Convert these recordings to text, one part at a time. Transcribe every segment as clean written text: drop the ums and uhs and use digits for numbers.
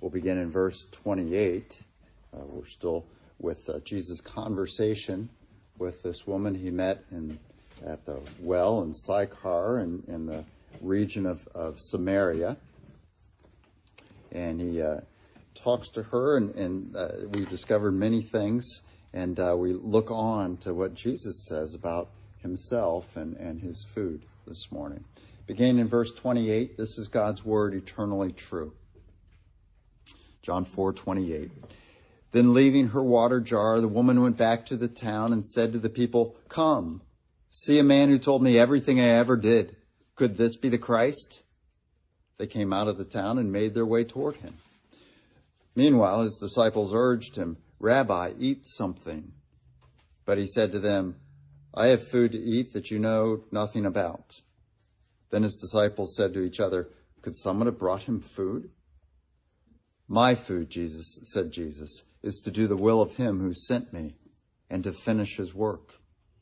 We'll begin in verse 28. We're still with Jesus' conversation with this woman he met at the well in Sychar in the region of Samaria. And he talks to her, and we discovered many things, and we look on to what Jesus says about himself and his food this morning. Beginning in verse 28, this is God's word, eternally true. John 4:28. Then leaving her water jar, the woman went back to the town and said to the people, "Come, see a man who told me everything I ever did. Could this be the Christ?" They came out of the town and made their way toward him. Meanwhile, his disciples urged him, "Rabbi, eat something." But he said to them, "I have food to eat that you know nothing about." Then his disciples said to each other, "Could someone have brought him food?" "My food," said Jesus, "is to do the will of him who sent me and to finish his work.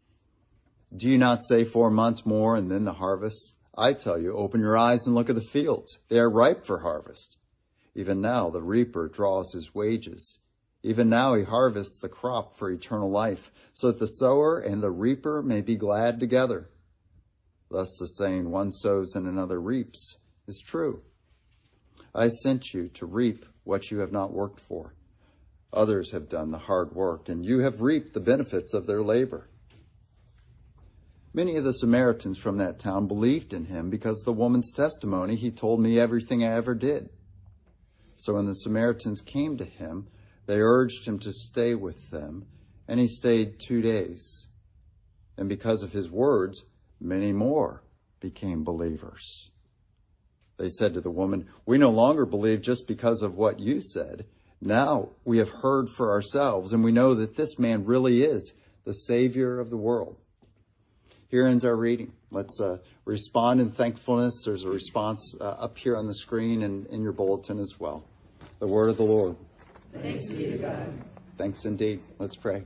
Do you not say 4 months more and then the harvest? I tell you, open your eyes and look at the fields. They are ripe for harvest. Even now the reaper draws his wages. Even now he harvests the crop for eternal life, so that the sower and the reaper may be glad together. Thus the saying, one sows and another reaps, is true. I sent you to reap what you have not worked for. Others have done the hard work, and you have reaped the benefits of their labor." Many of the Samaritans from that town believed in him because of the woman's testimony. "He told me everything I ever did." So when the Samaritans came to him, they urged him to stay with them, and he stayed 2 days. And because of his words, many more became believers. They said to the woman, "We no longer believe just because of what you said. Now we have heard for ourselves, and we know that this man really is the Savior of the world." Here ends our reading. Let's respond in thankfulness. There's a response up here on the screen and in your bulletin as well. The word of the Lord. Thanks be to God. Thanks indeed. Let's pray.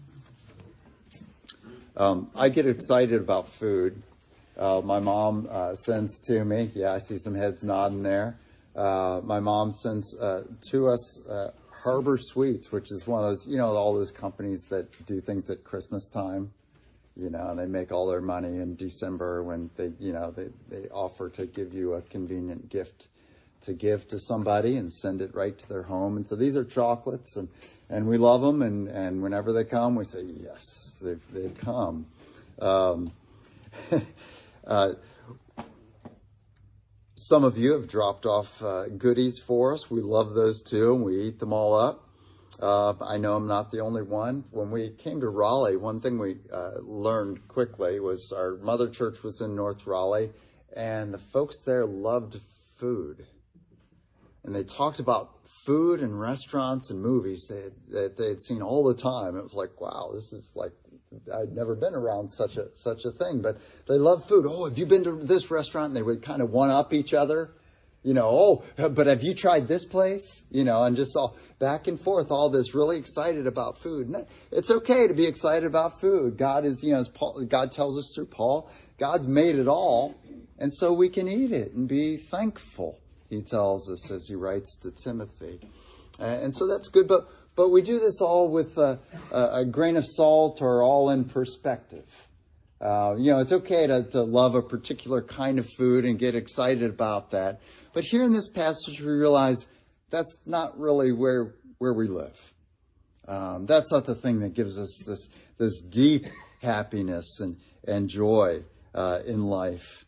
I get excited about food. My mom sends to me. Yeah, I see some heads nodding there. My mom sends to us Harbor Sweets, which is one of those, all those companies that do things at Christmas time. And they make all their money in December when they offer to give you a convenient gift to give to somebody and send it right to their home. And so these are chocolates, and we love them. And whenever they come, we say, yes, they've come. Some of you have dropped off goodies for us. We love those too, and we eat them all up. I know I'm not the only one. When we came to Raleigh, one thing we learned quickly was our mother church was in North Raleigh, and the folks there loved food. And they talked about food and restaurants and movies that they had seen all the time. It was like, wow, this is like, I'd never been around such a thing, but they love food. "Oh, have you been to this restaurant?" And they would kind of one-up each other. "Oh, but have you tried this place?" And just all back and forth, all this really excited about food. And it's okay to be excited about food. God is, as God tells us through Paul, God's made it all. And so we can eat it and be thankful, he tells us as he writes to Timothy. And so that's good. But we do this all with a grain of salt or all in perspective. It's okay to love a particular kind of food and get excited about that. But here in this passage, we realize that's not really where we live. That's not the thing that gives us this deep happiness and joy in life.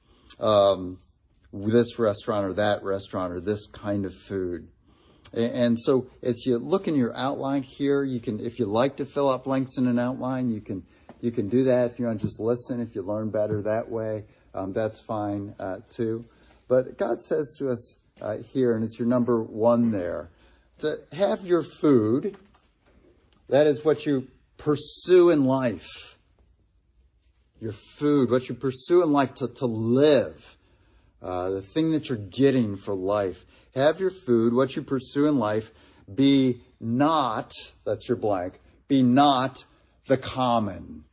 This restaurant or that restaurant or this kind of food. And so as you look in your outline here, you can, if you like to fill out blanks in an outline, you can do that. If you want to just listen, if you learn better that way, that's fine too. But God says to us here, and it's your number 1 there, to have your food, that is what you pursue in life. Your food, what you pursue in life to live, the thing that you're getting for life. Have your food, what you pursue in life, be not, that's your blank, be not the common,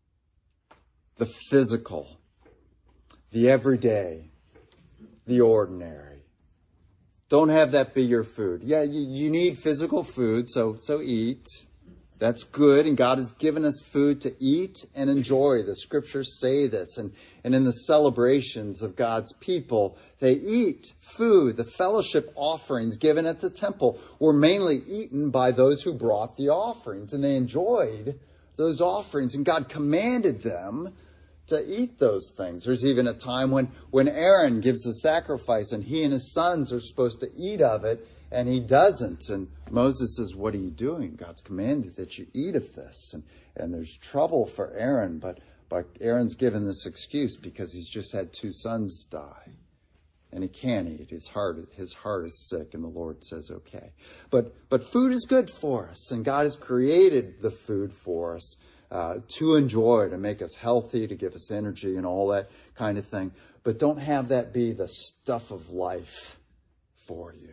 the physical, the everyday, the ordinary. Don't have that be your food. Yeah, you need physical food, so eat. That's good, and God has given us food to eat and enjoy. The scriptures say this, and in the celebrations of God's people, they eat food. The fellowship offerings given at the temple were mainly eaten by those who brought the offerings, and they enjoyed those offerings, and God commanded them to eat those things. There's even a time when Aaron gives a sacrifice, and he and his sons are supposed to eat of it, and he doesn't. And Moses says, what are you doing? God's commanded that you eat of this. And there's trouble for Aaron, but Aaron's given this excuse because he's just had 2 sons die. And he can't eat. His heart is sick, and the Lord says, okay. But food is good for us, and God has created the food for us to enjoy, to make us healthy, to give us energy and all that kind of thing. But don't have that be the stuff of life for you.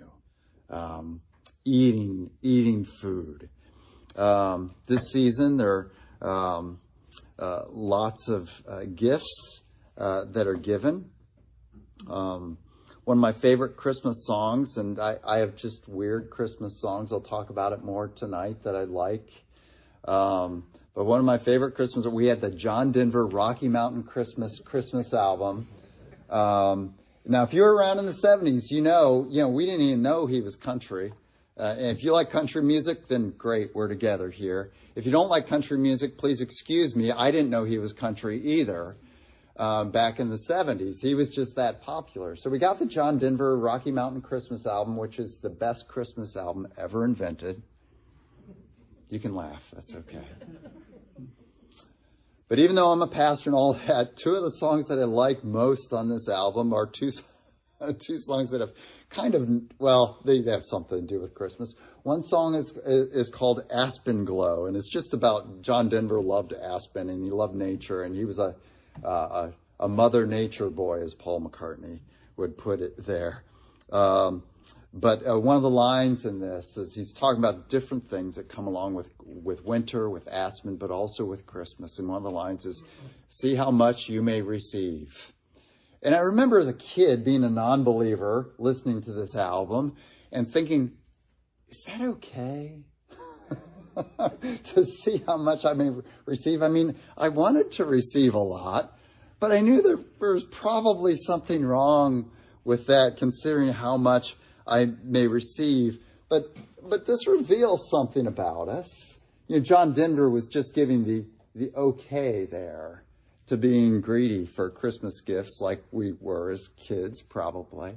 Eating food. This season, there are lots of gifts that are given. One of my favorite Christmas songs, and I have just weird Christmas songs. I'll talk about it more tonight that I like. But one of my favorite Christmas, we had the John Denver Rocky Mountain Christmas album. Now, if you were around in the 70s, you know, we didn't even know he was country. And if you like country music, then great, we're together here. If you don't like country music, please excuse me. I didn't know he was country either back in the 70s. He was just that popular. So we got the John Denver Rocky Mountain Christmas album, which is the best Christmas album ever invented. You can laugh. That's okay. But even though I'm a pastor and all that, 2 of the songs that I like most on this album are two songs that have kind of, well, they have something to do with Christmas. One song is called Aspen Glow, and it's just about John Denver loved Aspen, and he loved nature, and he was a Mother Nature boy, as Paul McCartney would put it there. But one of the lines in this is he's talking about different things that come along with winter, with Aspen, but also with Christmas. And one of the lines is, see how much you may receive. And I remember as a kid being a non-believer, listening to this album and thinking, is that okay? To see how much I may receive. I mean, I wanted to receive a lot, but I knew there was probably something wrong with that, considering how much I may receive. But this reveals something about us. John Denver was just giving the okay there to being greedy for Christmas gifts like we were as kids, probably.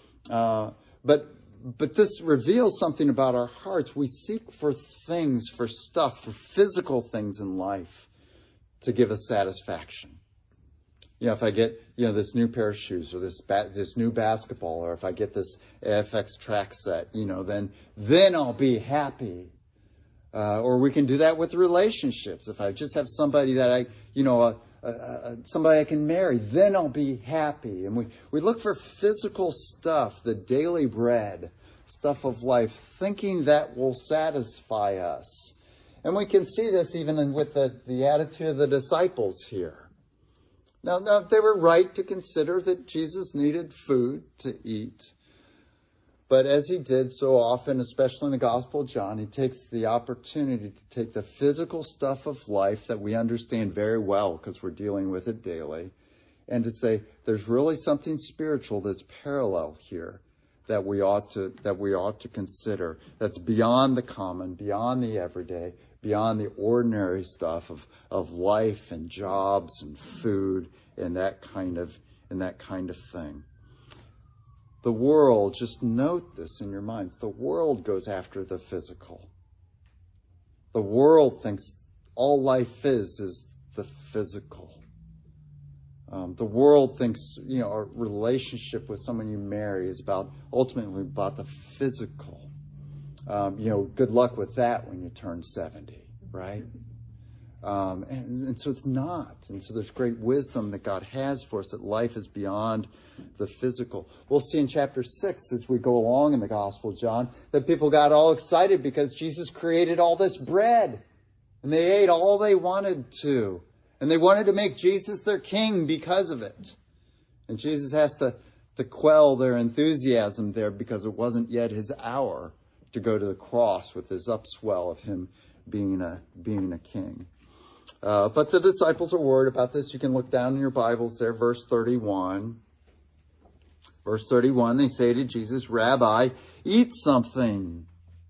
But this reveals something about our hearts. We seek for things, for stuff, for physical things in life to give us satisfaction. If I get, this new pair of shoes or this new basketball, or if I get this AFX track set, then I'll be happy. Or we can do that with relationships. If I just have somebody that somebody I can marry, then I'll be happy. And we look for physical stuff, the daily bread, stuff of life, thinking that will satisfy us. And we can see this even with the attitude of the disciples here. Now, they were right to consider that Jesus needed food to eat. But as he did so often, especially in the Gospel of John, he takes the opportunity to take the physical stuff of life that we understand very well because we're dealing with it daily, and to say there's really something spiritual that's parallel here that we ought to consider, that's beyond the common, beyond the everyday, beyond the ordinary stuff of life and jobs and food and that kind of thing. The world, just note this in your minds, the world goes after the physical. The world thinks all life is the physical. The world thinks, a relationship with someone you marry is ultimately about the physical. Good luck with that when you turn 70, right? And so it's not. And so there's great wisdom that God has for us, that life is beyond the physical. We'll see in chapter 6 as we go along in the Gospel of John that people got all excited because Jesus created all this bread. And they ate all they wanted to. And they wanted to make Jesus their king because of it. And Jesus has to to quell their enthusiasm there because it wasn't yet his hour to go to the cross with this upswell of him being a king. But the disciples are worried about this. You can look down in your Bibles there, verse 31. Verse 31, they say to Jesus, "Rabbi, eat something."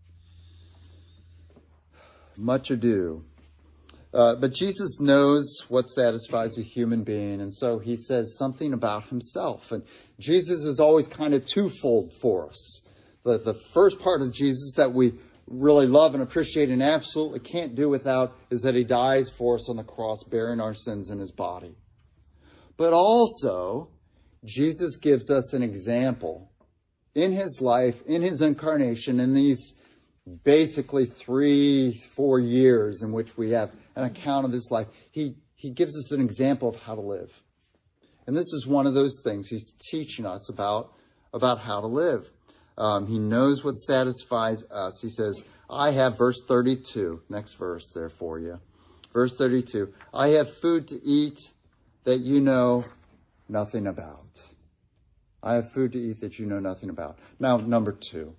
Much ado. But Jesus knows what satisfies a human being, and so he says something about himself. And Jesus is always kind of twofold for us. The first part of Jesus that we really love and appreciate and absolutely can't do without is that he dies for us on the cross, bearing our sins in his body. But also, Jesus gives us an example in his life, in his incarnation, in these basically 3-4 years in which we have an account of his life. He gives us an example of how to live. And this is one of those things. He's teaching us about how to live. He knows what satisfies us. He says, I have, verse 32, next verse there for you. Verse 32, I have food to eat that you know nothing about. I have food to eat that you know nothing about. Now, number two.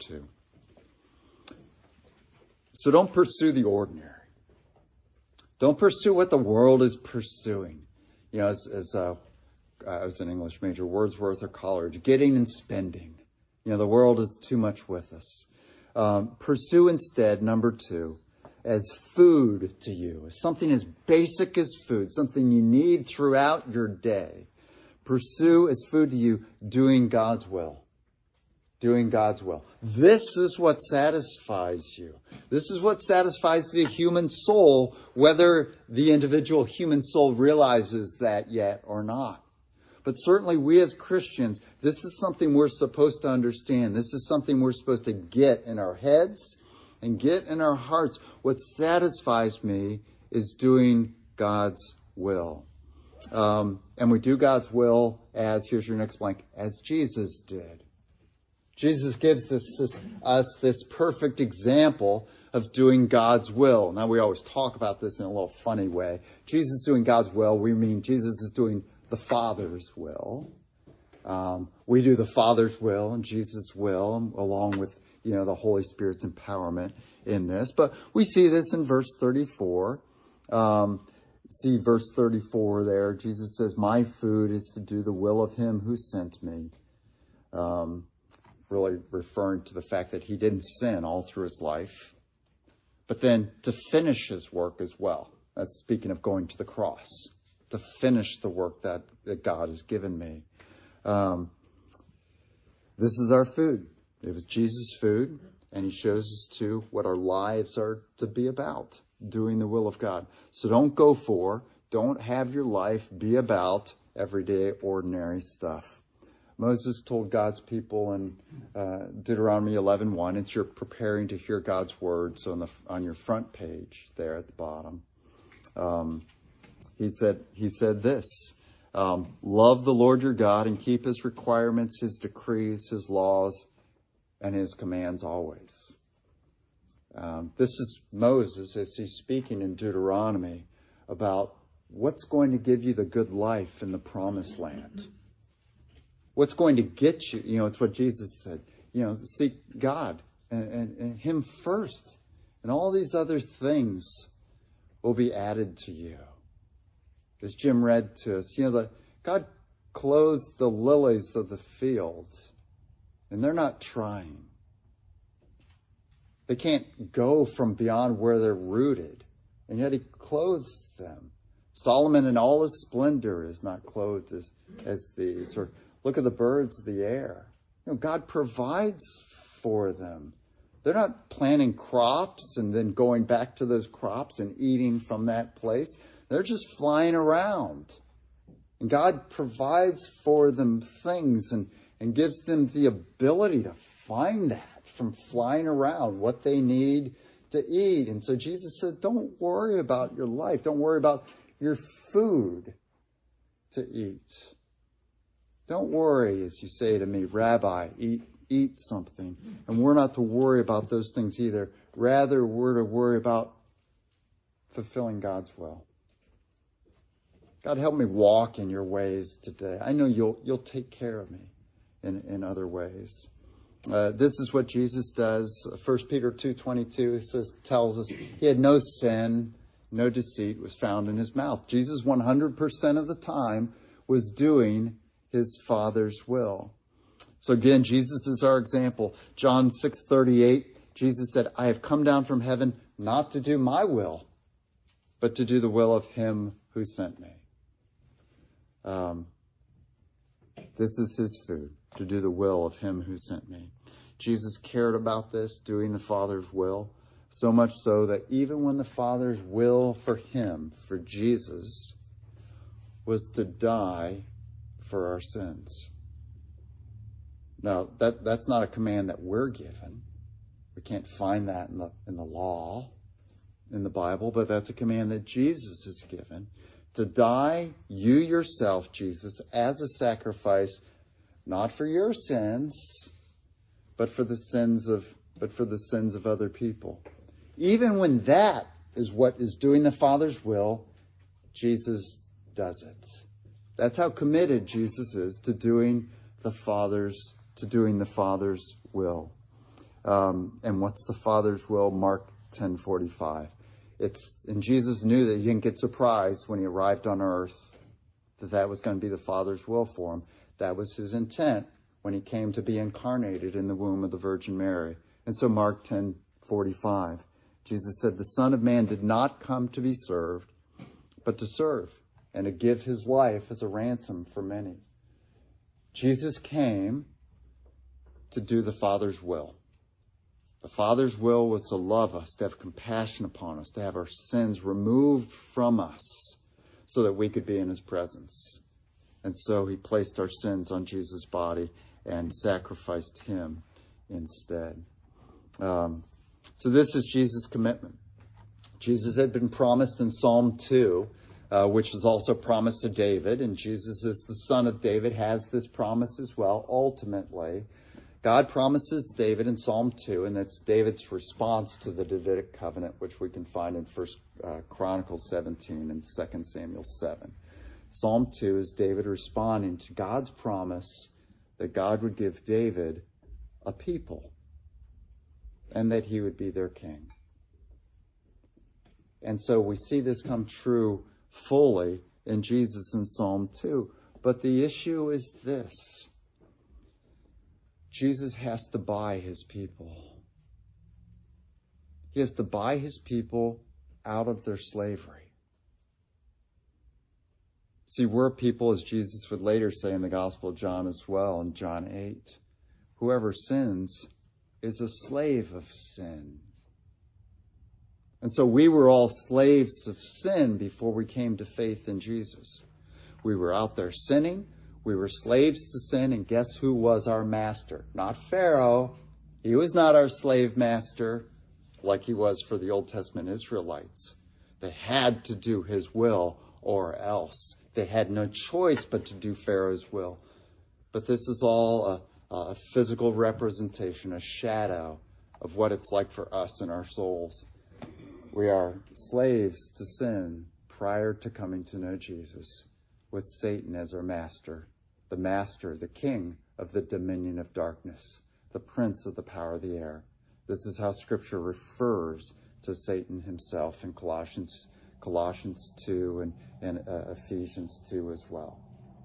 So don't pursue the ordinary. Don't pursue what the world is pursuing. You know, as I was an English major, Wordsworth or Coleridge, getting and spending. You know, the world is too much with us. Pursue instead, number 2, as food to you, as something as basic as food, something you need throughout your day. Pursue as food to you, doing God's will. Doing God's will. This is what satisfies you. This is what satisfies the human soul, whether the individual human soul realizes that yet or not. But certainly we as Christians, this is something we're supposed to understand. This is something we're supposed to get in our heads and get in our hearts. What satisfies me is doing God's will. And we do God's will as, here's your next blank, as Jesus did. Jesus gives us this perfect example of doing God's will. Now, we always talk about this in a little funny way. Jesus doing God's will, we mean Jesus is doing the Father's will. We do the Father's will and Jesus' will, along with, the Holy Spirit's empowerment in this. But we see this in verse 34. See verse 34 there. Jesus says, my food is to do the will of him who sent me. Really referring to the fact that he didn't sin all through his life, but then to finish his work as well. That's speaking of going to the cross, to finish the work that God has given me. This is our food. It was Jesus' food, and he shows us too what our lives are to be about, doing the will of God. So don't have your life be about everyday, ordinary stuff. Moses told God's people in Deuteronomy 11:1, it's you're preparing to hear God's word. So on your front page there at the bottom, he said this, love the Lord your God and keep his requirements, his decrees, his laws, and his commands always. This is Moses as he's speaking in Deuteronomy about what's going to give you the good life in the promised land. What's going to get you, it's what Jesus said, seek God and him first. And all these other things will be added to you. As Jim read to us, God clothes the lilies of the field, and they're not trying. They can't go from beyond where they're rooted, and yet he clothes them. Solomon in all his splendor is not clothed as these. Or look at the birds of the air. God provides for them. They're not planting crops and then going back to those crops and eating from that place. They're just flying around. And God provides for them things and gives them the ability to find that from flying around, what they need to eat. And so Jesus said, don't worry about your life. Don't worry about your food to eat. Don't worry, as you say to me, Rabbi, eat something. And we're not to worry about those things either. Rather, we're to worry about fulfilling God's will. God, help me walk in your ways today. I know you'll take care of me in other ways. This is what Jesus does. 1 Peter 2:22 tells us he had no sin, no deceit was found in his mouth. Jesus 100% of the time was doing his Father's will. So again, Jesus is our example. John 6:38, Jesus said, I have come down from heaven not to do my will, but to do the will of him who sent me. This is his food, to do the will of him who sent me. Jesus cared about this, doing the Father's will, so much so that even when the Father's will for him, for Jesus, was to die for our sins. Now, that's not a command that we're given. We can't find that in the law, in the Bible, but that's a command that Jesus has given. To die, you yourself, Jesus, as a sacrifice, not for your sins, but for the sins of other people. Even when that is what is doing the Father's will, Jesus does it. That's how committed Jesus is to doing the Father's will. And what's the Father's will? Mark 10:45. And Jesus knew that he didn't get surprised when he arrived on earth that was going to be the Father's will for him. That was his intent when he came to be incarnated in the womb of the Virgin Mary. And so Mark 10:45, Jesus said, the Son of Man did not come to be served, but to serve and to give his life as a ransom for many. Jesus came to do the Father's will. The Father's will was to love us, to have compassion upon us, to have our sins removed from us so that we could be in his presence. And so he placed our sins on Jesus' body and sacrificed him instead. So this is Jesus' commitment. Jesus had been promised in Psalm 2, which was also promised to David, and Jesus, as the son of David, has this promise as well. Ultimately, God promises David in Psalm 2, and that's David's response to the Davidic covenant, which we can find in 1 Chronicles 17 and 2 Samuel 7. Psalm 2 is David responding to God's promise that God would give David a people and that he would be their king. And so we see this come true fully in Jesus in Psalm 2. But the issue is this. Jesus has to buy his people. He has to buy his people out of their slavery. See, we're people, as Jesus would later say in the Gospel of John as well, in John 8, whoever sins is a slave of sin. And so we were all slaves of sin before we came to faith in Jesus. We were out there sinning. We were slaves to sin, and guess who was our master? Not Pharaoh. He was not our slave master like he was for the Old Testament Israelites. They had to do his will or else. They had no choice but to do Pharaoh's will. But this is all a physical representation, a shadow of what it's like for us in our souls. We are slaves to sin prior to coming to know Jesus, with Satan as our master, the king of the dominion of darkness, the prince of the power of the air. This is how Scripture refers to Satan himself in Colossians 2 and Ephesians 2 as well.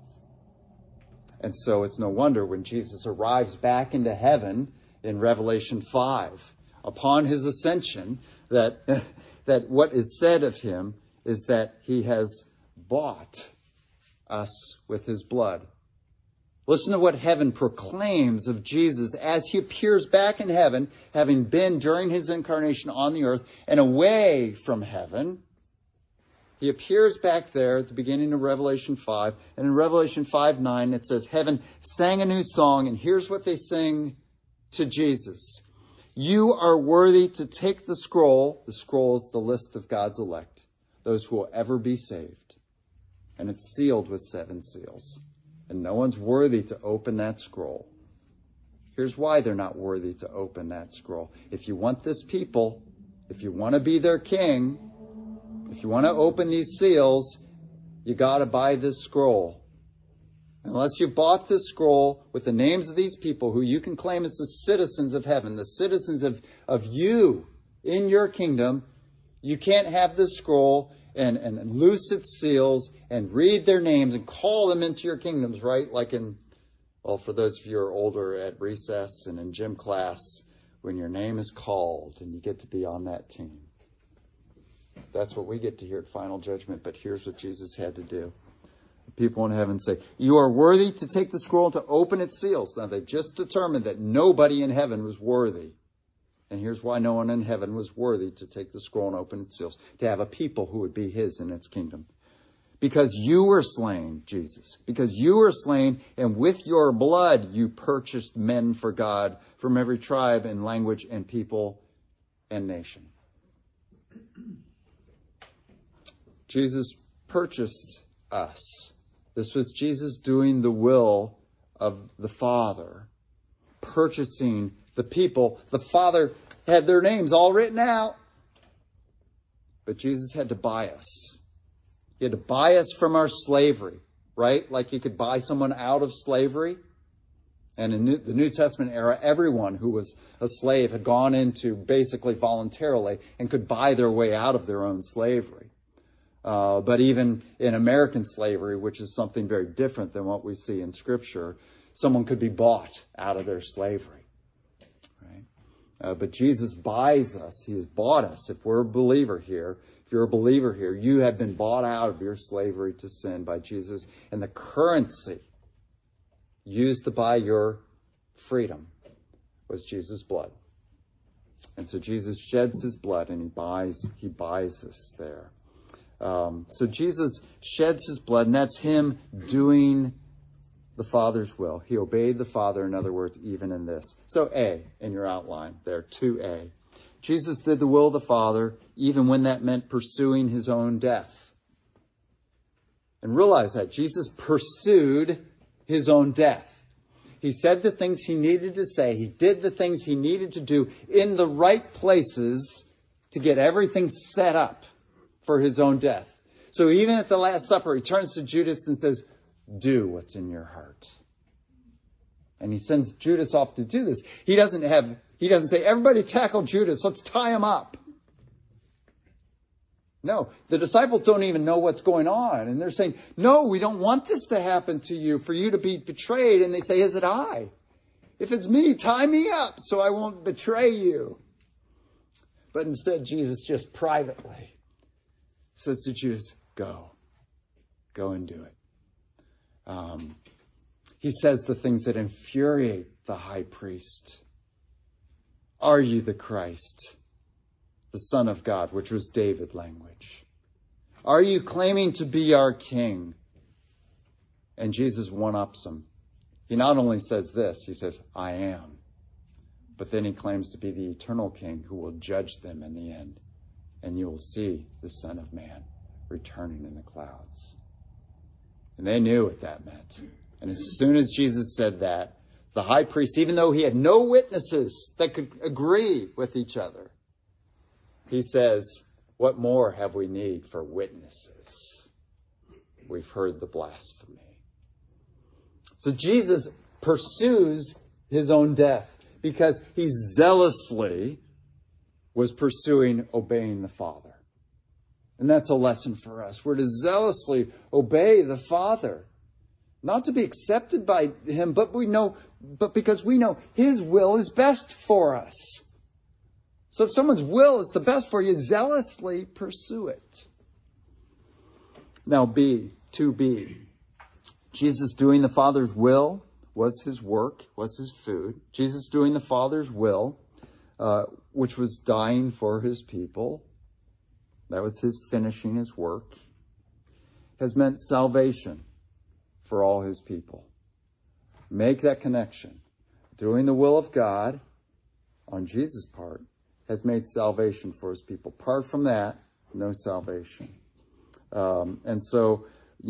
And so it's no wonder when Jesus arrives back into heaven in Revelation 5, upon his ascension, that what is said of him is that he has bought us with his blood. Listen to what heaven proclaims of Jesus as he appears back in heaven, having been during his incarnation on the earth and away from heaven. He appears back there at the beginning of Revelation 5. And in Revelation 5:9, it says, heaven sang a new song. And here's what they sing to Jesus. You are worthy to take the scroll. The scroll is the list of God's elect, those who will ever be saved. And it's sealed with 7 seals. And no one's worthy to open that scroll. Here's why they're not worthy to open that scroll. If you want this people, if you want to be their king, if you want to open these seals, you got to buy this scroll. Unless you've bought this scroll with the names of these people who you can claim as the citizens of heaven, the citizens of you in your kingdom, you can't have this scroll and loose its seals and read their names and call them into your kingdoms, right? Like for those of you who are older, at recess and in gym class, when your name is called and you get to be on that team. That's what we get to hear at Final Judgment, but here's what Jesus had to do. The people in heaven say, you are worthy to take the scroll and to open its seals. Now, they just determined that nobody in heaven was worthy. And here's why no one in heaven was worthy to take the scroll and open its seals. To have a people who would be his in its kingdom. Because you were slain, Jesus. Because you were slain, and with your blood you purchased men for God from every tribe and language and people and nation. Jesus purchased us. This was Jesus doing the will of the Father, purchasing the people. The Father had their names all written out, but Jesus had to buy us. He had to buy us from our slavery, right? Like you could buy someone out of slavery. And in the New Testament era, everyone who was a slave had gone into basically voluntarily and could buy their way out of their own slavery. But even in American slavery, which is something very different than what we see in Scripture, someone could be bought out of their slavery. Right? But Jesus buys us. He has bought us. If we're a believer here, if you're a believer here, you have been bought out of your slavery to sin by Jesus. And the currency used to buy your freedom was Jesus' blood. And so Jesus sheds his blood and he buys us there. So Jesus sheds his blood, and that's him doing the Father's will. He obeyed the Father, in other words, even in this. So A, in your outline there, 2A. Jesus did the will of the Father, even when that meant pursuing his own death. And realize that Jesus pursued his own death. He said the things he needed to say. He did the things he needed to do in the right places to get everything set up for his own death. So even at the Last Supper, he turns to Judas and says, do what's in your heart. And he sends Judas off to do this. He doesn't say, everybody tackle Judas, let's tie him up. No, the disciples don't even know what's going on. And they're saying, no, we don't want this to happen to you, for you to be betrayed. And they say, is it I? If it's me, tie me up so I won't betray you. But instead, Jesus just privately says to Judas, go and do it. He says the things that infuriate the high priest. Are you the Christ, the Son of God, which was David language? Are you claiming to be our king? And Jesus one-ups him. He not only says this, he says, I am. But then he claims to be the eternal king who will judge them in the end. And you will see the Son of Man returning in the clouds. And they knew what that meant. And as soon as Jesus said that, the high priest, even though he had no witnesses that could agree with each other, he says, what more have we need for witnesses? We've heard the blasphemy. So Jesus pursues his own death because he zealously was pursuing obeying the Father. And that's a lesson for us. We're to zealously obey the Father. Not to be accepted by him, but because we know his will is best for us. So if someone's will is the best for you, zealously pursue it. Now 2B. Jesus doing the Father's will was his work, was his food. Jesus doing the Father's will, which was dying for his people. That was his finishing his work. Has meant salvation for all his people. Make that connection. Doing the will of God on Jesus' part has made salvation for his people. Apart from that, no salvation. And so,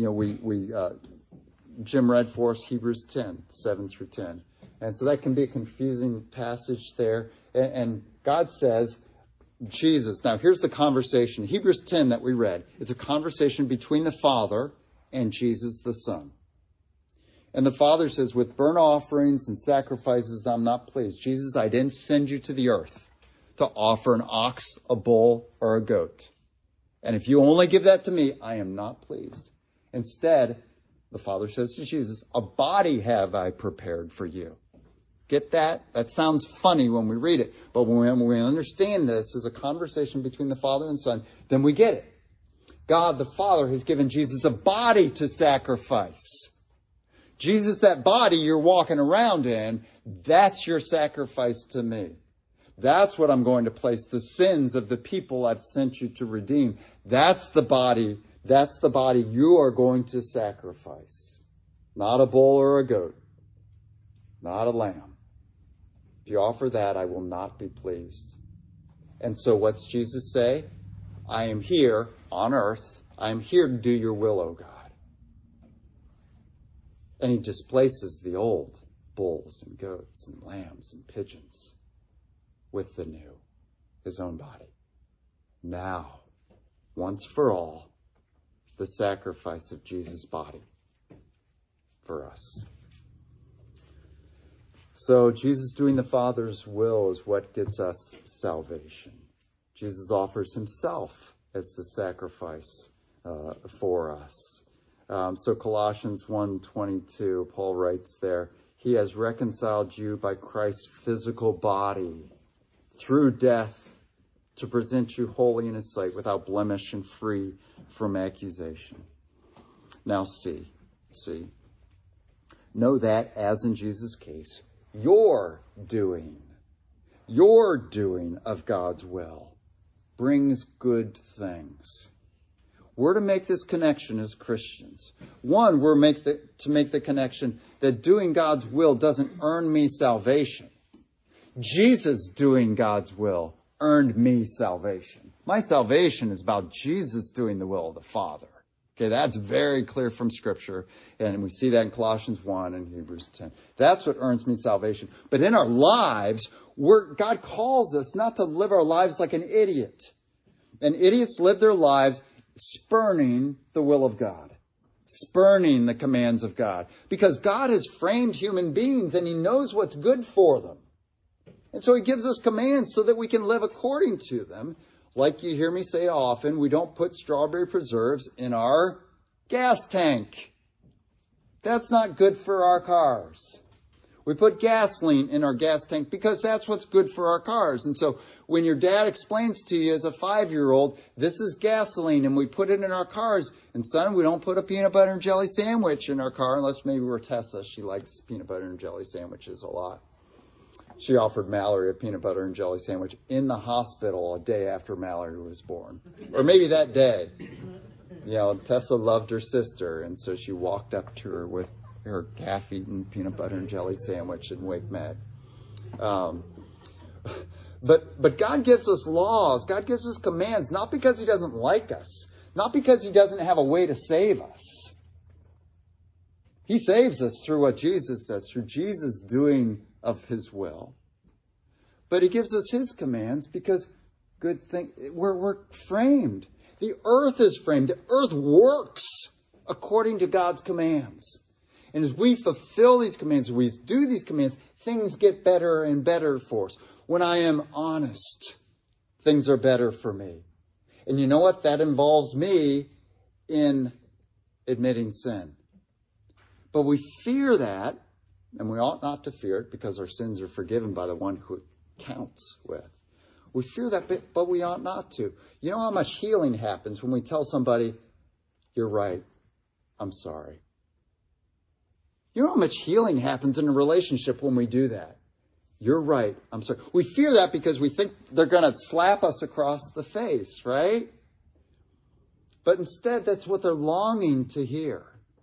Jim read for us Hebrews 10, 7 through 10. And so that can be a confusing passage there. And God says, Jesus, now here's the conversation. Hebrews 10 that we read. It's a conversation between the Father and Jesus the Son. And the Father says, with burnt offerings and sacrifices, I'm not pleased. Jesus, I didn't send you to the earth to offer an ox, a bull, or a goat. And if you only give that to me, I am not pleased. Instead, the Father says to Jesus, a body have I prepared for you. Get that? That sounds funny when we read it. But when we understand this as a conversation between the Father and Son, then we get it. God the Father has given Jesus a body to sacrifice. Jesus, that body you're walking around in, that's your sacrifice to me. That's what I'm going to place the sins of the people I've sent you to redeem. That's the body you are going to sacrifice. Not a bull or a goat. Not a lamb. If you offer that, I will not be pleased. And so what's Jesus say? I am here on earth. I am here to do your will, O God. And he displaces the old bulls and goats and lambs and pigeons with the new, his own body. Now, once for all, the sacrifice of Jesus' body for us. So Jesus doing the Father's will is what gets us salvation. Jesus offers himself as the sacrifice for us. So Colossians 1:22, Paul writes there, he has reconciled you by Christ's physical body through death to present you holy in his sight, without blemish and free from accusation. Now see. Know that, as in Jesus' case, your doing of God's will brings good things. We're to make this connection as Christians. One, we're to make the connection that doing God's will doesn't earn me salvation. Jesus doing God's will earned me salvation. My salvation is about Jesus doing the will of the Father. Okay, that's very clear from Scripture, and we see that in Colossians 1 and Hebrews 10. That's what earns me salvation. But in our lives, God calls us not to live our lives like an idiot. And idiots live their lives spurning the will of God, spurning the commands of God, because God has framed human beings and he knows what's good for them. And so he gives us commands so that we can live according to them. Like you hear me say often, we don't put strawberry preserves in our gas tank. That's not good for our cars. We put gasoline in our gas tank because that's what's good for our cars. And so when your dad explains to you as a 5-year-old, this is gasoline and we put it in our cars. And son, we don't put a peanut butter and jelly sandwich in our car unless maybe we're Tessa. She likes peanut butter and jelly sandwiches a lot. She offered Mallory a peanut butter and jelly sandwich in the hospital a day after Mallory was born. Or maybe that day. You know, Tessa loved her sister, and so she walked up to her with her half-eaten peanut butter and jelly sandwich in Wake Med. But God gives us laws. God gives us commands, not because he doesn't like us, not because he doesn't have a way to save us. He saves us through what Jesus does, through Jesus doing of his will. But he gives us his commands because we're framed. The earth is framed. The earth works according to God's commands. And as we fulfill these commands, we do these commands, things get better and better for us. When I am honest, things are better for me. And you know what? That involves me in admitting sin. But we fear that, and we ought not to fear it because our sins are forgiven by the one who it counts with. We fear that, but we ought not to. You know how much healing happens when we tell somebody, you're right, I'm sorry. You know how much healing happens in a relationship when we do that? You're right, I'm sorry. We fear that because we think they're going to slap us across the face, right? But instead, that's what they're longing to hear.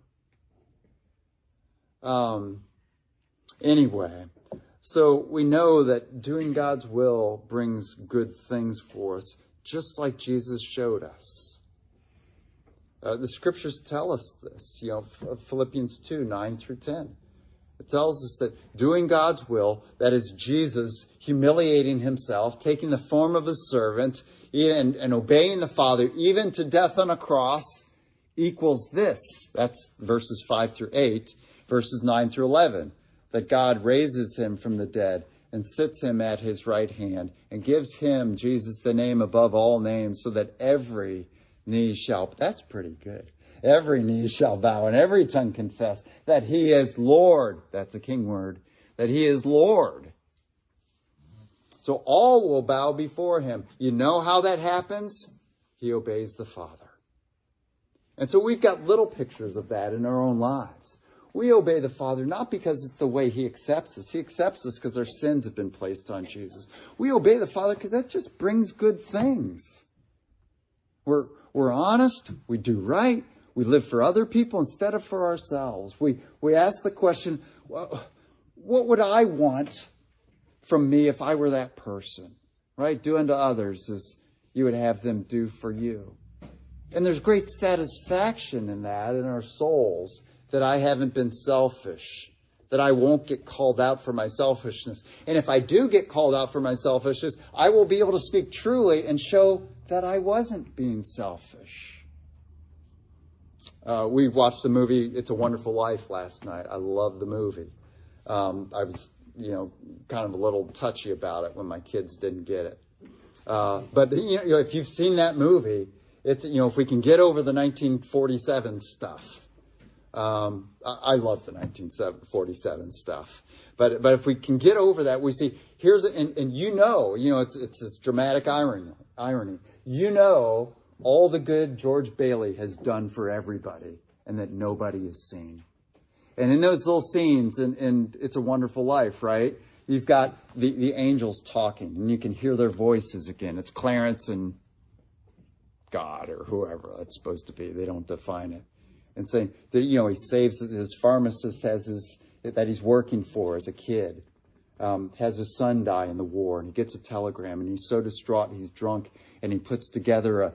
Anyway, so we know that doing God's will brings good things for us, just like Jesus showed us. The scriptures tell us this, Philippians 2, 9 through 10. It tells us that doing God's will, that is Jesus humiliating himself, taking the form of a servant, and obeying the Father, even to death on a cross, equals this. That's verses 5 through 8, verses 9 through 11, that God raises him from the dead and sits him at his right hand and gives him, Jesus, the name above all names, so that every knee shall, that's pretty good. Every knee shall bow and every tongue confess that he is Lord. That's a king word. That he is Lord. So all will bow before him. You know how that happens? He obeys the Father. And so we've got little pictures of that in our own lives. We obey the Father not because it's the way he accepts us. He accepts us because our sins have been placed on Jesus. We obey the Father because that just brings good things. We're honest. We do right. We live for other people instead of for ourselves. We ask the question, well, what would I want from me if I were that person? Right? Do unto others as you would have them do for you. And there's great satisfaction in that in our souls, that I haven't been selfish, that I won't get called out for my selfishness. And if I do get called out for my selfishness, I will be able to speak truly and show that I wasn't being selfish. We watched the movie It's a Wonderful Life last night. I love the movie. I was, kind of a little touchy about it when my kids didn't get it. But if you've seen that movie, it's, if we can get over the 1947 stuff. I love the 1947 stuff, but if we can get over that, we see here's and it's this dramatic irony. All the good George Bailey has done for everybody, and that nobody has seen. And in those little scenes, in It's a Wonderful Life, right? You've got the angels talking, and you can hear their voices again. It's Clarence and God or whoever that's supposed to be. They don't define it. And saying that, he saves his pharmacist that he's working for as a kid, has his son die in the war, and he gets a telegram, and he's so distraught, he's drunk, and he puts together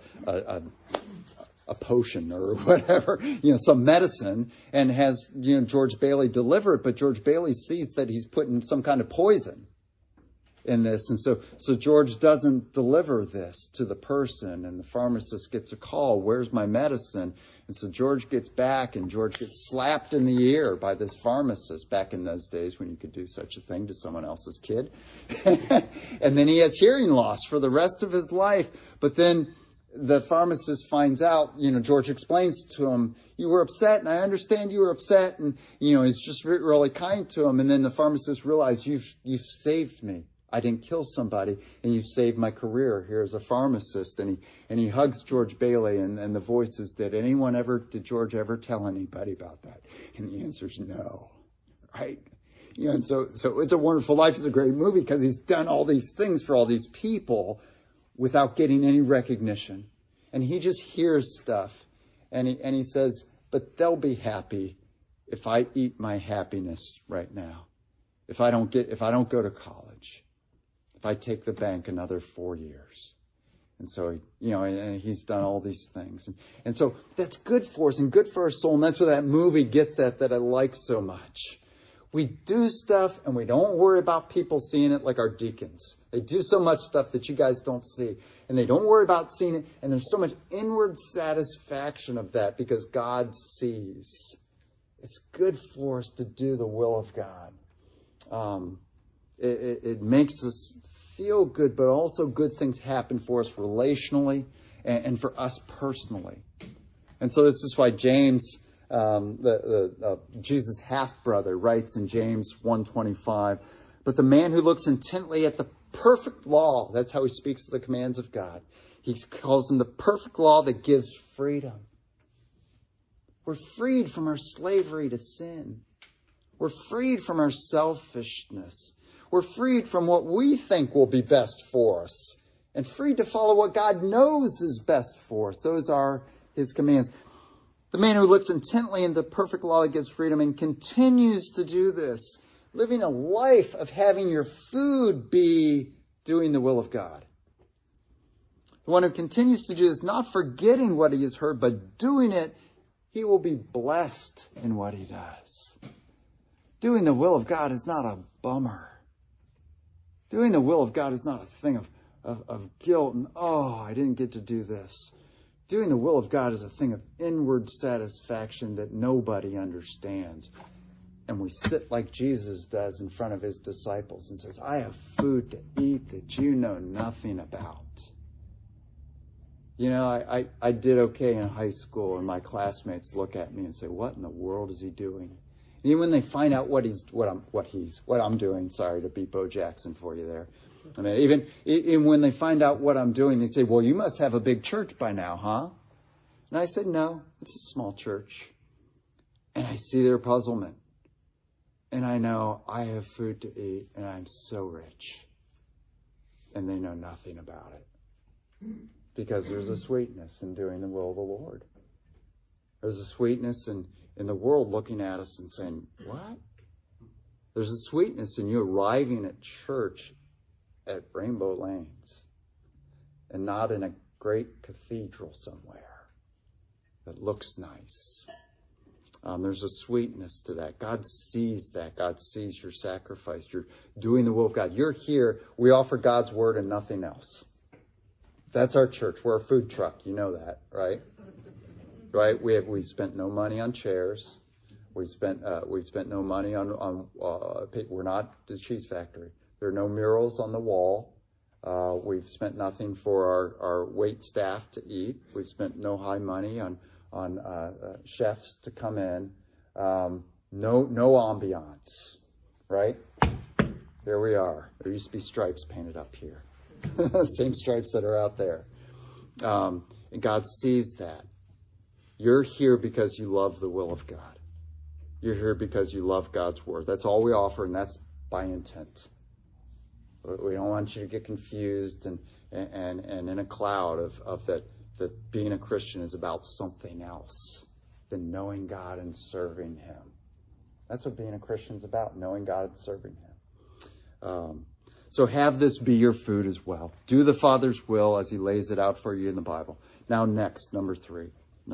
a potion or whatever, some medicine, and has, George Bailey deliver it, but George Bailey sees that he's putting some kind of poison in this. And so George doesn't deliver this to the person, and the pharmacist gets a call, where's my medicine? And so George gets back, and George gets slapped in the ear by this pharmacist back in those days when you could do such a thing to someone else's kid. And then he has hearing loss for the rest of his life. But then the pharmacist finds out, George explains to him, you were upset, and I understand you were upset. And, he's just really kind to him. And then the pharmacist realized, you've saved me. I didn't kill somebody, and you've saved my career here as a pharmacist. And he hugs George Bailey, and the voice is, did George ever tell anybody about that? And the answer is no, right? And so It's a Wonderful Life is a great movie because he's done all these things for all these people without getting any recognition. And he just hears stuff, and he says, but they'll be happy if I eat my happiness right now. If I don't go to college. If I take the bank another 4 years. And so, and he's done all these things. And so that's good for us and good for our soul. And that's where that movie gets at that I like so much. We do stuff and we don't worry about people seeing it, like our deacons. They do so much stuff that you guys don't see. And they don't worry about seeing it. And there's so much inward satisfaction of that because God sees. It's good for us to do the will of God. It makes us feel good, but also good things happen for us relationally and for us personally. And so this is why James, Jesus' half-brother, writes in James 1:25, but the man who looks intently at the perfect law, that's how he speaks of the commands of God. He calls them the perfect law that gives freedom. We're freed from our slavery to sin. We're freed from our selfishness. We're freed from what we think will be best for us and freed to follow what God knows is best for us. Those are his commands. The man who looks intently into the perfect law that gives freedom and continues to do this, living a life of having your food be doing the will of God. The one who continues to do this, not forgetting what he has heard, but doing it, he will be blessed in what he does. Doing the will of God is not a bummer. Doing the will of God is not a thing of guilt and, I didn't get to do this. Doing the will of God is a thing of inward satisfaction that nobody understands. And we sit like Jesus does in front of his disciples and says, I have food to eat that you know nothing about. You know, I did okay in high school, and my classmates look at me and say, what in the world is he doing? And even when they find out what I'm doing, sorry to be Bo Jackson for you there. I mean, even when they find out what I'm doing, they say, well, you must have a big church by now, huh? And I said, no, it's a small church. And I see their puzzlement. And I know I have food to eat, and I'm so rich. And they know nothing about it. Because there's a sweetness in doing the will of the Lord. There's a sweetness in the world looking at us and saying, what? There's a sweetness in you arriving at church at Rainbow Lanes and not in a great cathedral somewhere that looks nice. There's a sweetness to that. God sees that. God sees your sacrifice. You're doing the will of God. You're here. We offer God's word and nothing else. That's our church. We're a food truck. You know that, right? Right? We spent no money on chairs. We spent no money on we're not the cheese factory. There are no murals on the wall. We've spent nothing for our wait staff to eat. We've spent no high money on chefs to come in. No ambiance, right? There we are. There used to be stripes painted up here. Same stripes that are out there. And God sees that. You're here because you love the will of God. You're here because you love God's word. That's all we offer, and that's by intent. We don't want you to get confused and in a cloud of that being a Christian is about something else than knowing God and serving him. That's what being a Christian is about, knowing God and serving him. So have this be your food as well. Do the Father's will as he lays it out for you in the Bible. Now next, number three.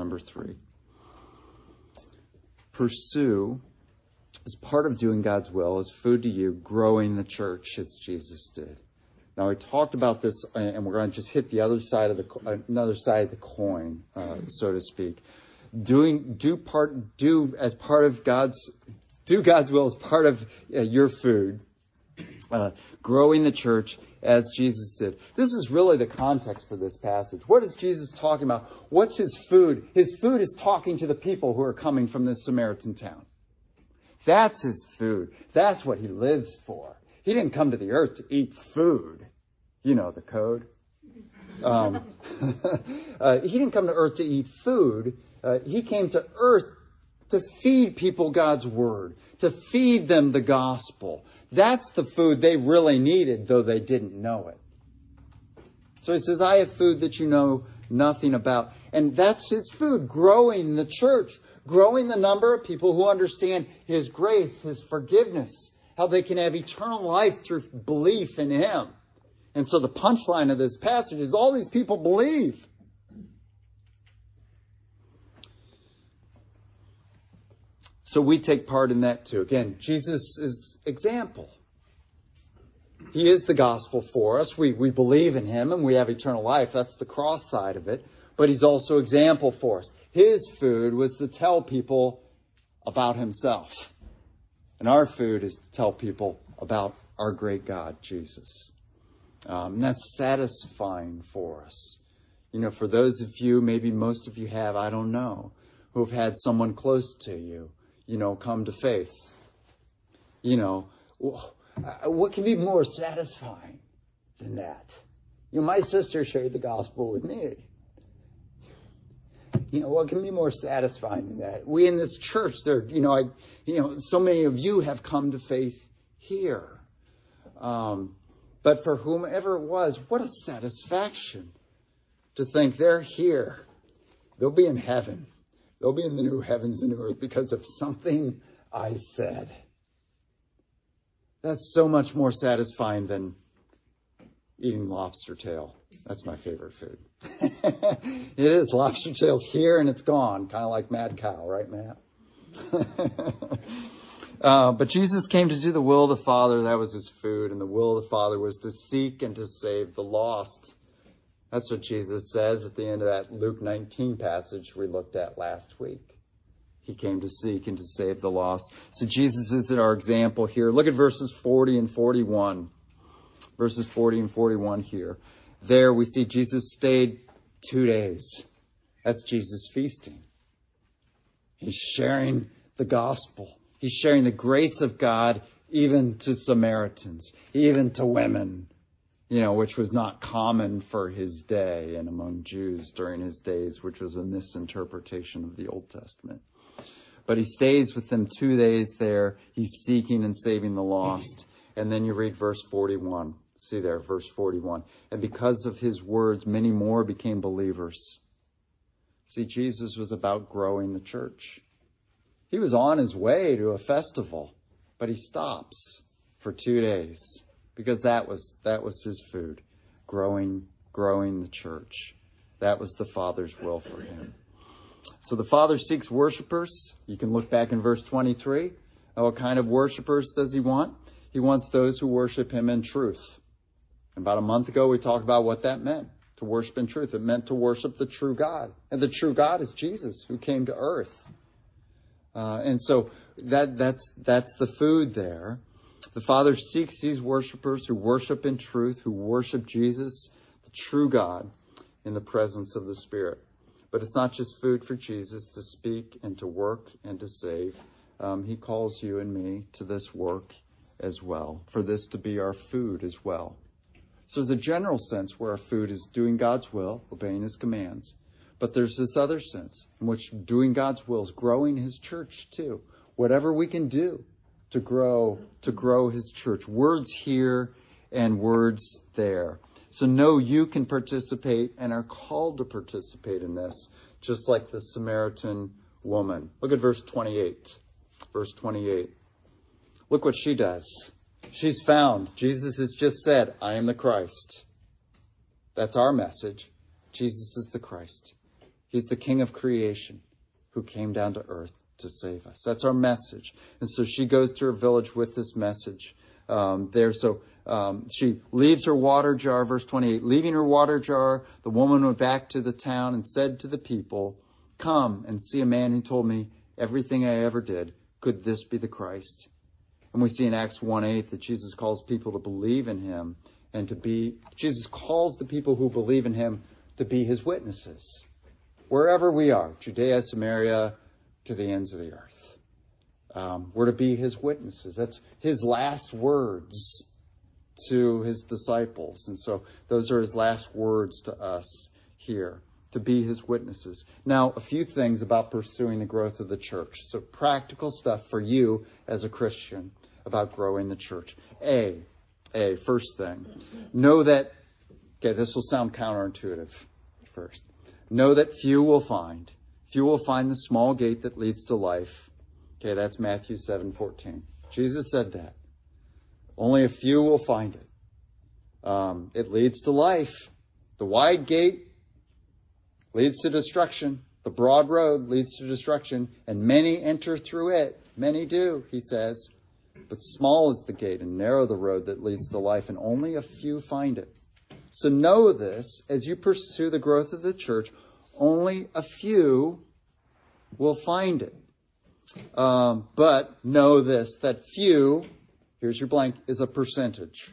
Pursue, as part of doing God's will, as food to you, growing the church as Jesus did. Now we talked about this, and we're going to just hit the other side of another side of the coin, so to speak. Do God's will as part of your food. Growing the church as Jesus did. This is really the context for this passage. What is Jesus talking about? What's his food? His food is talking to the people who are coming from this Samaritan town. That's his food. That's what he lives for. He didn't come to the earth to eat food. You know the code. He didn't come to earth to eat food. He came to earth to feed people God's word, to feed them the gospel. That's the food they really needed, though they didn't know it. So he says, I have food that you know nothing about. And that's his food, growing the church, growing the number of people who understand his grace, his forgiveness, how they can have eternal life through belief in him. And so the punchline of this passage is all these people believe. So we take part in that too. Again, Jesus' example. He is the gospel for us. We believe in him and we have eternal life. That's the cross side of it. But he's also example for us. His food was to tell people about himself. And our food is to tell people about our great God, Jesus. And that's satisfying for us. You know, for those of you, maybe most of you have, I don't know, who have had someone close to you, come to faith. What can be more satisfying than that? My sister shared the gospel with me. What can be more satisfying than that? We in this church, so many of you have come to faith here. But for whomever it was, what a satisfaction to think they're here. They'll be in heaven. They'll be in the new heavens and new earth because of something I said. That's so much more satisfying than eating lobster tail. That's my favorite food. It is. Lobster tail's here and it's gone. Kind of like mad cow, right, Matt? But Jesus came to do the will of the Father. That was his food. And the will of the Father was to seek and to save the lost. That's what Jesus says at the end of that Luke 19 passage we looked at last week. He came to seek and to save the lost. So Jesus is our example here. Look at verses 40 and 41. Verses 40 and 41 here. There we see Jesus stayed 2 days. That's Jesus feasting. He's sharing the gospel. He's sharing the grace of God even to Samaritans, even to women, which was not common for his day and among Jews during his days, which was a misinterpretation of the Old Testament. But he stays with them 2 days there. He's seeking and saving the lost. And then you read verse 41. See there, verse 41. And because of his words, many more became believers. See, Jesus was about growing the church. He was on his way to a festival, but he stops for 2 days because that was his food, growing the church. That was the Father's will for him. So the Father seeks worshipers. You can look back in verse 23. What kind of worshipers does he want? He wants those who worship him in truth. About a month ago, we talked about what that meant, to worship in truth. It meant to worship the true God. And the true God is Jesus, who came to earth. And so that's the food there. The Father seeks these worshipers who worship in truth, who worship Jesus, the true God, in the presence of the Spirit. But it's not just food for Jesus to speak and to work and to save. He calls you and me to this work as well, for this to be our food as well. So there's a general sense where our food is doing God's will, obeying his commands. But there's this other sense in which doing God's will is growing his church too. Whatever we can do to grow his church. Words here and words there. So know you can participate and are called to participate in this, just like the Samaritan woman. Look at verse 28. Verse 28. Look what she does. She's found. Jesus has just said, I am the Christ. That's our message. Jesus is the Christ. He's the King of creation who came down to earth to save us. That's our message. And so she goes to her village with this message she leaves her water jar, verse 28. Leaving her water jar, the woman went back to the town and said to the people, come and see a man who told me everything I ever did. Could this be the Christ? And we see in Acts 1:8 that Jesus calls people to believe in him and Jesus calls the people who believe in him to be his witnesses. Wherever we are, Judea, Samaria, to the ends of the earth. We're to be his witnesses. That's his last words to his disciples. And so those are his last words to us here, to be his witnesses. Now, a few things about pursuing the growth of the church. So practical stuff for you as a Christian about growing the church. First thing, know that, this will sound counterintuitive first. Know that few will find the small gate that leads to life. Okay, that's Matthew 7:14. Jesus said that. Only a few will find it. It leads to life. The wide gate leads to destruction. The broad road leads to destruction. And many enter through it. Many do, he says. But small is the gate and narrow the road that leads to life. And only a few find it. So know this, as you pursue the growth of the church, only a few will find it. But know this, that few, here's your blank, is a percentage.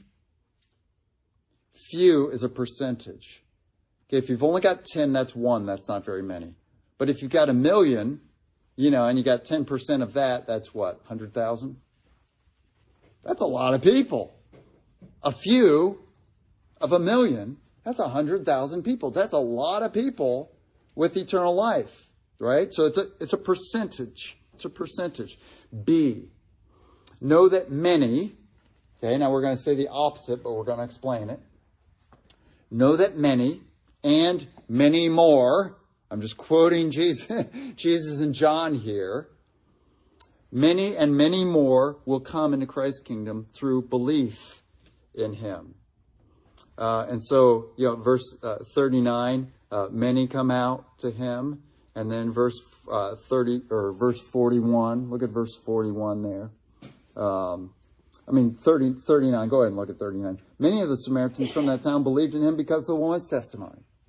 Few is a percentage. Okay, if you've only got 10, that's one. That's not very many. But if you've got 1 million, and you got 10% of that, that's what, 100,000? That's a lot of people. A few of 1 million, that's 100,000 people. That's a lot of people with eternal life, right? So it's a percentage. It's a percentage. B, know that many, okay, now we're going to say the opposite, but we're going to explain it. Know that many and many more, I'm just quoting Jesus and John here, many and many more will come into Christ's kingdom through belief in him. And so, verse 39, many come out to him. And then verse 41, look at verse 41 there. 39, go ahead and look at 39. Many of the Samaritans from that town believed in him because of the woman's testimony.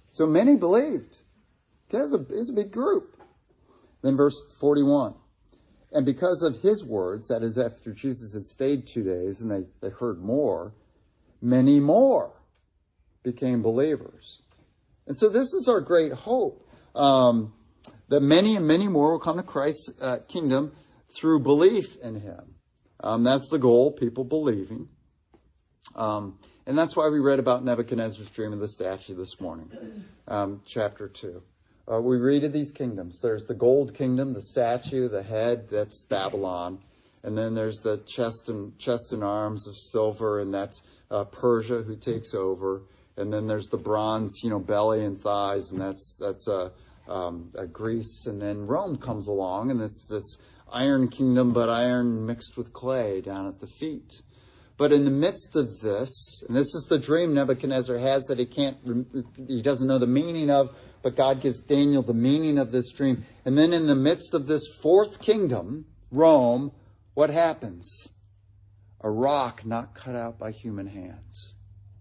So many believed. Okay, it's a big group. Then verse 41. And because of his words, that is after Jesus had stayed 2 days and they heard more, many more became believers. And so this is our great hope, that many and many more will come to Christ's kingdom through belief in him. That's the goal, people believing. And that's why we read about Nebuchadnezzar's dream of the statue this morning, chapter 2. We read of these kingdoms. There's the gold kingdom, the statue, the head, that's Babylon. And then there's the chest and arms of silver, and that's Persia who takes over. And then there's the bronze, belly and thighs, and that's Greece. And then Rome comes along, and it's this iron kingdom, but iron mixed with clay down at the feet. But in the midst of this, and this is the dream Nebuchadnezzar has that he doesn't know the meaning of, but God gives Daniel the meaning of this dream. And then in the midst of this fourth kingdom, Rome, what happens? A rock not cut out by human hands.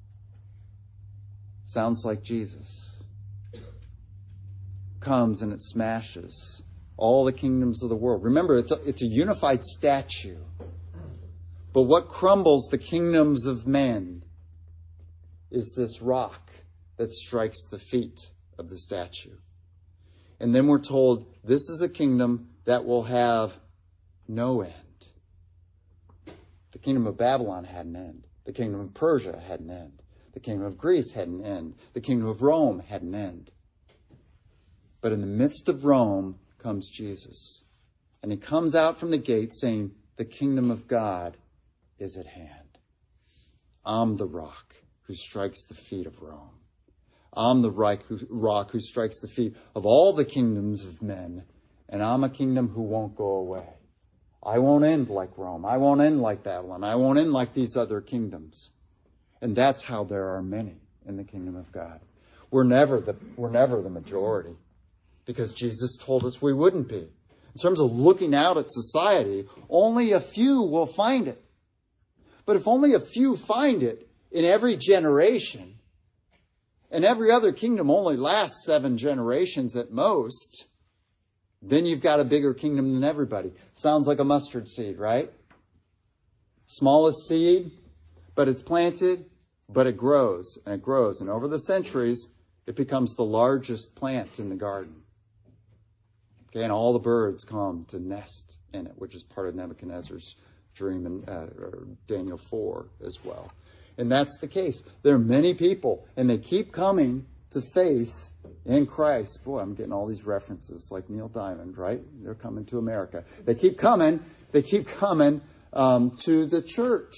Sounds like Jesus. Comes and it smashes all the kingdoms of the world. Remember, it's a unified statue. But what crumbles the kingdoms of men is this rock that strikes the feet of the statue. And then we're told this is a kingdom that will have no end. The kingdom of Babylon had an end. The kingdom of Persia had an end. The kingdom of Greece had an end. The kingdom of Rome had an end. But in the midst of Rome comes Jesus. And he comes out from the gate saying, the kingdom of God is at hand. I'm the rock who strikes the feet of Rome. I'm the rock who strikes the feet of all the kingdoms of men. And I'm a kingdom who won't go away. I won't end like Rome. I won't end like Babylon. I won't end like these other kingdoms. And that's how there are many in the kingdom of God. We're never the majority, because Jesus told us we wouldn't be. In terms of looking out at society, only a few will find it. But if only a few find it in every generation, and every other kingdom only lasts 7 generations at most, then you've got a bigger kingdom than everybody. Sounds like a mustard seed, right? Smallest seed, but it's planted, but it grows, and it grows. And over the centuries, it becomes the largest plant in the garden. Okay, and all the birds come to nest in it, which is part of Nebuchadnezzar's dream in Daniel 4 as well. And that's the case. There are many people, and they keep coming to faith in Christ. Boy, I'm getting all these references like Neil Diamond, right? They're coming to America. They keep coming to the church.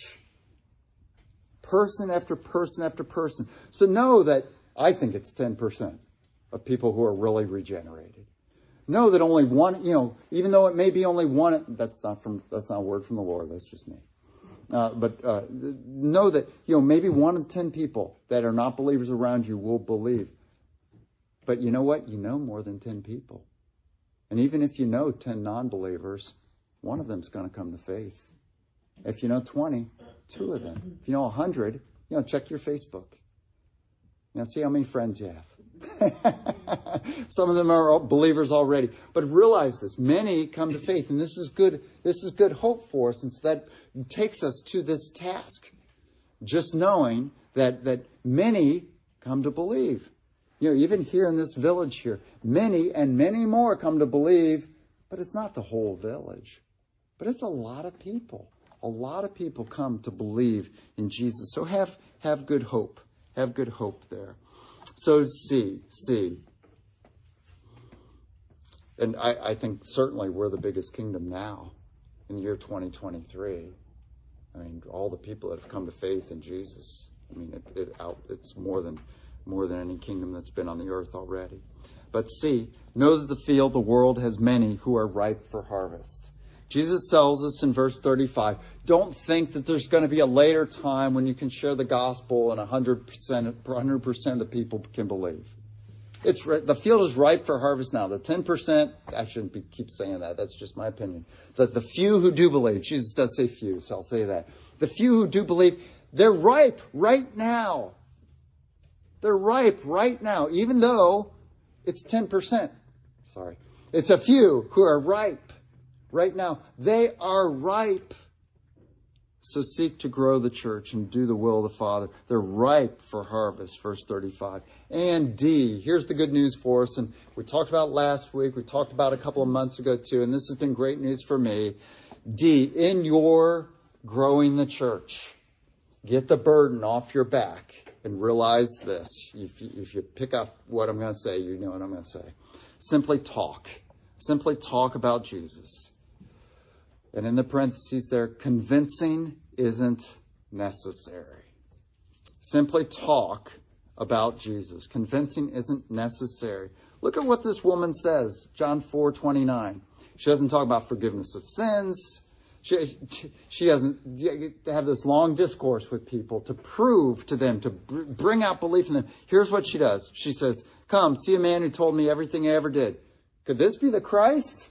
Person after person after person. So know that I think it's 10% of people who are really regenerated. Know that only one, even though it may be only one, that's not a word from the Lord, that's just me. But know that, maybe 1 in 10 people that are not believers around you will believe. But you know what? You know more than 10 people. And even if you know 10 non-believers, one of them's going to come to faith. If you know 20, 2 of them. If you know 100, check your Facebook. Now see how many friends you have. Some of them are believers already. But realize this, many come to faith, and this is good hope for us, and so that takes us to this task. Just knowing that many come to believe. Even here in this village here, many and many more come to believe, but it's not the whole village. But it's a lot of people. A lot of people come to believe in Jesus. So have good hope. Have good hope there. So see. And I think certainly we're the biggest kingdom now in the year 2023. I mean, all the people that have come to faith in Jesus. I mean, it's more than any kingdom that's been on the earth already. But know that the field, the world, has many who are ripe for harvest. Jesus tells us in verse 35, don't think that there's going to be a later time when you can share the gospel and 100% of the people can believe. The field is ripe for harvest now. The 10%, I shouldn't keep saying that. That's just my opinion. The few who do believe, Jesus does say few, so I'll say that. The few who do believe, they're ripe right now. They're ripe right now, even though it's 10%. Sorry. It's a few who are ripe right now. They are ripe. So seek to grow the church and do the will of the Father. They're ripe for harvest, verse 35. And D, here's the good news for us. And we talked about last week. We talked about a couple of months ago too. And this has been great news for me. D, in your growing the church, get the burden off your back and realize this. If you pick up what I'm going to say, you know what I'm going to say. Simply talk. Simply talk about Jesus. And in the parentheses there, convincing isn't necessary. Simply talk about Jesus. Convincing isn't necessary. Look at what this woman says, John 4:29. She doesn't talk about forgiveness of sins. She doesn't have this long discourse with people to prove to them, to bring out belief in them. Here's what she does. She says, come, see a man who told me everything I ever did. Could this be the Christ?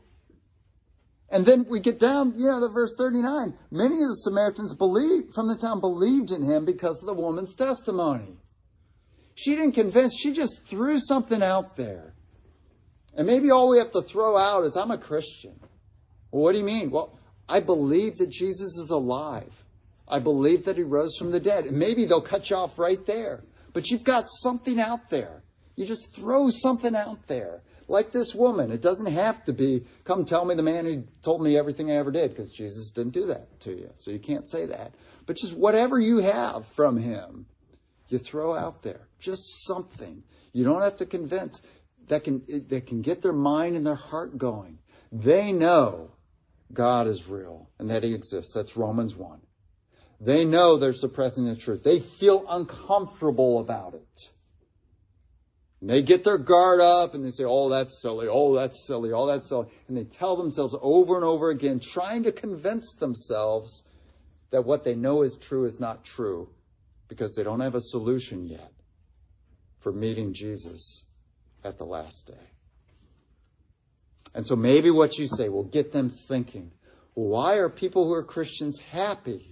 And then we get down, to verse 39. Many of the Samaritans from the town believed in him because of the woman's testimony. She didn't convince, she just threw something out there. And maybe all we have to throw out is, I'm a Christian. Well, what do you mean? Well, I believe that Jesus is alive. I believe that he rose from the dead. And maybe they'll cut you off right there. But you've got something out there. You just throw something out there. Like this woman, it doesn't have to be, come tell me the man who told me everything I ever did, because Jesus didn't do that to you. So you can't say that. But just whatever you have from him, you throw out there. Just something. You don't have to convince. That can get their mind and their heart going. They know God is real and that he exists. That's Romans 1. They know they're suppressing the truth. They feel uncomfortable about it. And they get their guard up and they say, oh, that's silly, oh, that's silly, oh, that's silly. And they tell themselves over and over again, trying to convince themselves that what they know is true is not true, because they don't have a solution yet for meeting Jesus at the last day. And so maybe what you say will get them thinking, why are people who are Christians happy?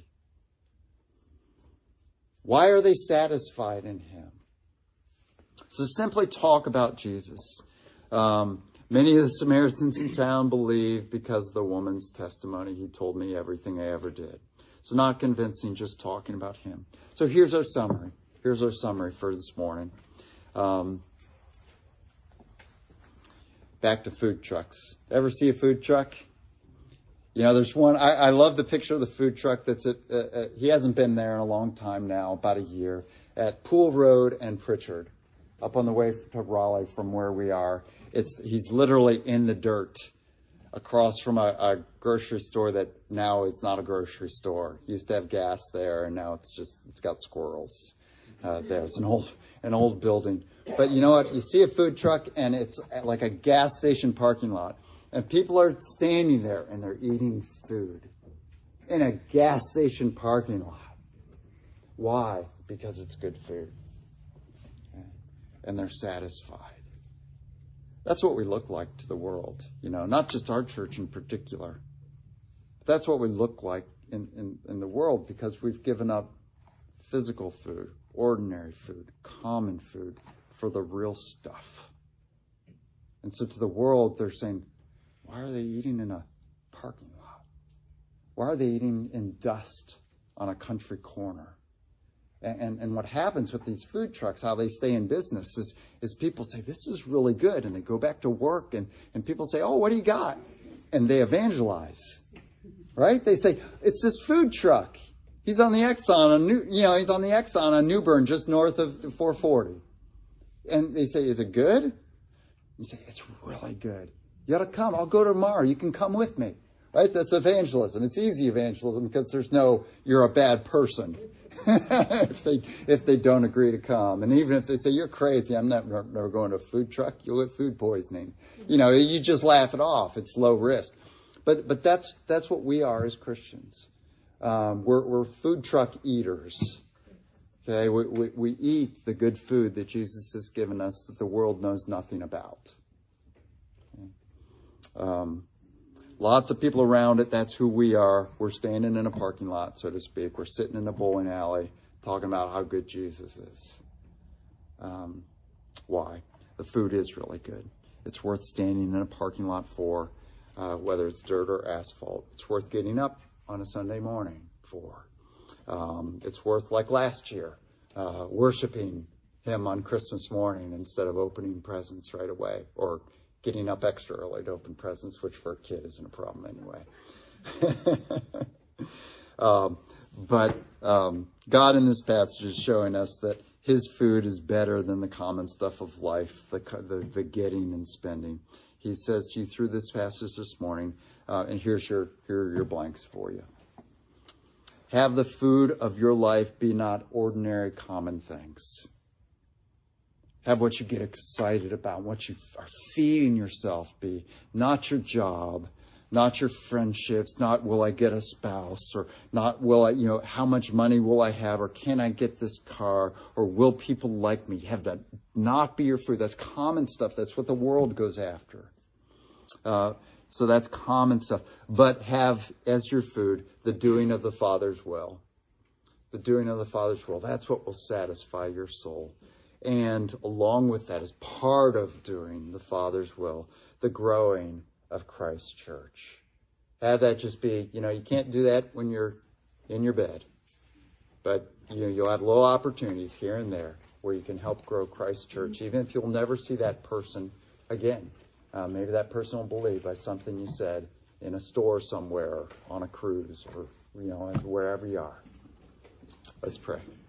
Why are they satisfied in him? So simply talk about Jesus. Many of the Samaritans in town believed because of the woman's testimony. He told me everything I ever did. So not convincing, just talking about him. So here's our summary. Here's our summary for this morning. Back to food trucks. Ever see a food truck? There's one. I love the picture of the food truck that's he hasn't been there in a long time now, about a year, at Poole Road and Pritchard, up on the way to Raleigh from where we are. He's literally in the dirt across from a grocery store that now is not a grocery store. It used to have gas there, and now it's got squirrels there. It's an old building. But you know what? You see a food truck, and it's like a gas station parking lot. And people are standing there, and they're eating food in a gas station parking lot. Why? Because it's good food. Okay? And they're satisfied. That's what we look like to the world, not just our church in particular. But that's what we look like in the world, because we've given up physical food, ordinary food, common food for the real stuff. And so to the world, they're saying, why are they eating in a parking lot? Why are they eating in dust on a country corner? And what happens with these food trucks, how they stay in business, is people say, this is really good. And they go back to work, and people say, oh, what do you got? And they evangelize, right? They say, it's this food truck. He's on the Exxon, he's on the Exxon on Newbern, just north of 440. And they say, is it good? You say, it's really good. You ought to come. I'll go tomorrow. You can come with me. Right? That's evangelism. It's easy evangelism, because there's no, you're a bad person if they don't agree to come. And even if they say, you're crazy, I'm never going to a food truck, you'll get food poisoning. You just laugh it off. It's low risk. But that's what we are as Christians. We're food truck eaters. Okay, we eat the good food that Jesus has given us that the world knows nothing about. Okay. Lots of people around it, that's who we are. We're standing in a parking lot, so to speak. We're sitting in a bowling alley talking about how good Jesus is. Why? The food is really good. It's worth standing in a parking lot for, whether it's dirt or asphalt. It's worth getting up on a Sunday morning for. It's worth, like last year, worshiping him on Christmas morning instead of opening presents right away, or getting up extra early to open presents, which for a kid isn't a problem anyway. But God in this passage is showing us that his food is better than the common stuff of life, the getting and spending. He says to you through this passage this morning, and here are your blanks for you. Have the food of your life be not ordinary common things. Have what you get excited about, what you are feeding yourself be, not your job, not your friendships, not will I get a spouse, or not will I, how much money will I have, or can I get this car, or will people like me? Have that not be your food. That's common stuff. That's what the world goes after. So that's common stuff. But have as your food the doing of the Father's will. The doing of the Father's will. That's what will satisfy your soul. And along with that, as part of doing the Father's will, the growing of Christ's church. Have that just be, you can't do that when you're in your bed. But you'll have little opportunities here and there where you can help grow Christ's church, even if you'll never see that person again. Maybe that person will believe by something you said in a store somewhere, on a cruise, or wherever you are. Let's pray.